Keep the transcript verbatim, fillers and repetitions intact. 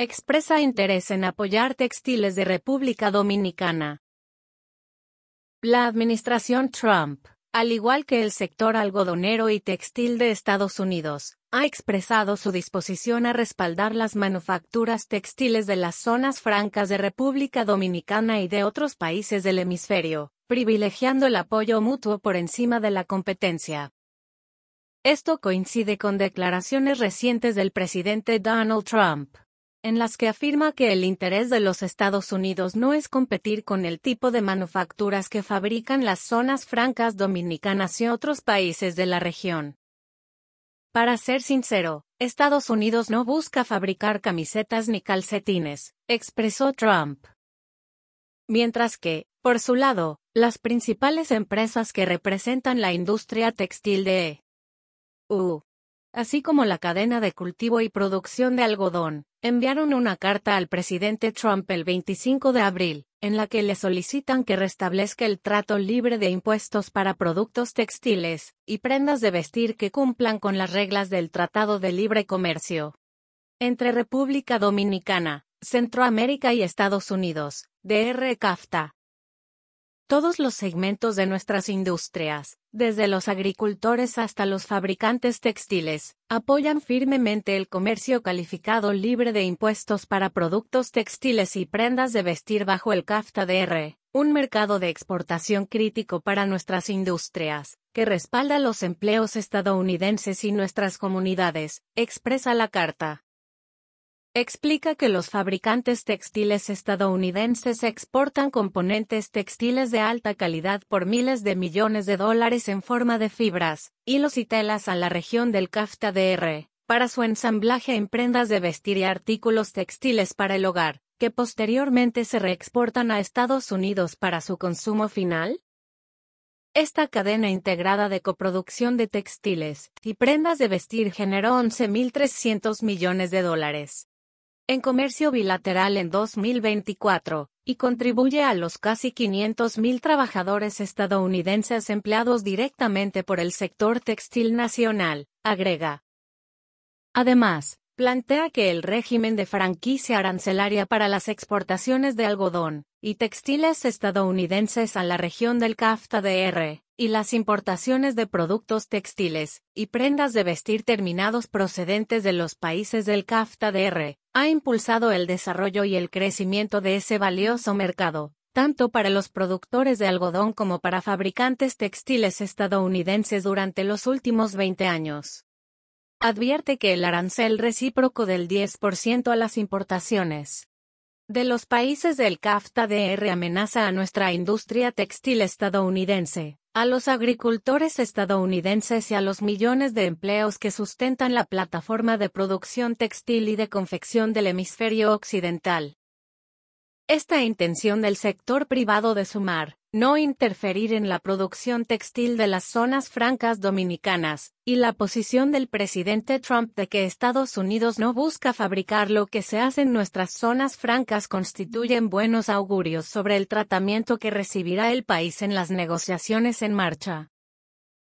expresa interés en apoyar textiles de República Dominicana. La administración Trump, al igual que el sector algodonero y textil de Estados Unidos, ha expresado su disposición a respaldar las manufacturas textiles de las zonas francas de República Dominicana y de otros países del hemisferio, privilegiando el apoyo mutuo por encima de la competencia. Esto coincide con declaraciones recientes del presidente Donald Trump, en las que afirma que el interés de los Estados Unidos no es competir con el tipo de manufacturas que fabrican las zonas francas dominicanas y otros países de la región. Para ser sincero, Estados Unidos no busca fabricar camisetas ni calcetines, expresó Trump. Mientras que, por su lado, las principales empresas que representan la industria textil de E U, así como la cadena de cultivo y producción de algodón, enviaron una carta al presidente Trump el veinticinco de abril, en la que le solicitan que restablezca el trato libre de impuestos para productos textiles y prendas de vestir que cumplan con las reglas del Tratado de Libre Comercio entre República Dominicana, Centroamérica y Estados Unidos, D R CAFTA. Todos los segmentos de nuestras industrias, desde los agricultores hasta los fabricantes textiles, apoyan firmemente el comercio calificado libre de impuestos para productos textiles y prendas de vestir bajo el CAFTA-D R, un mercado de exportación crítico para nuestras industrias, que respalda los empleos estadounidenses y nuestras comunidades, expresa la carta. Explica que los fabricantes textiles estadounidenses exportan componentes textiles de alta calidad por miles de millones de dólares en forma de fibras, hilos y telas a la región del CAFTA-D R, para su ensamblaje en prendas de vestir y artículos textiles para el hogar, que posteriormente se reexportan a Estados Unidos para su consumo final. Esta cadena integrada de coproducción de textiles y prendas de vestir generó once mil trescientos millones de dólares en comercio bilateral en dos mil veinticuatro, y contribuye a los casi quinientos mil trabajadores estadounidenses empleados directamente por el sector textil nacional, agrega. Además, plantea que el régimen de franquicia arancelaria para las exportaciones de algodón y textiles estadounidenses a la región del CAFTA-D R, y las importaciones de productos textiles y prendas de vestir terminados procedentes de los países del CAFTA-D R, ha impulsado el desarrollo y el crecimiento de ese valioso mercado, tanto para los productores de algodón como para fabricantes textiles estadounidenses durante los últimos veinte años. Advierte que el arancel recíproco del diez por ciento a las importaciones de los países del CAFTA-D R amenaza a nuestra industria textil estadounidense, a los agricultores estadounidenses y a los millones de empleos que sustentan la plataforma de producción textil y de confección del hemisferio occidental. Esta intención del sector privado de sumar, no interferir en la producción textil de las zonas francas dominicanas, y la posición del presidente Trump de que Estados Unidos no busca fabricar lo que se hace en nuestras zonas francas constituyen buenos augurios sobre el tratamiento que recibirá el país en las negociaciones en marcha.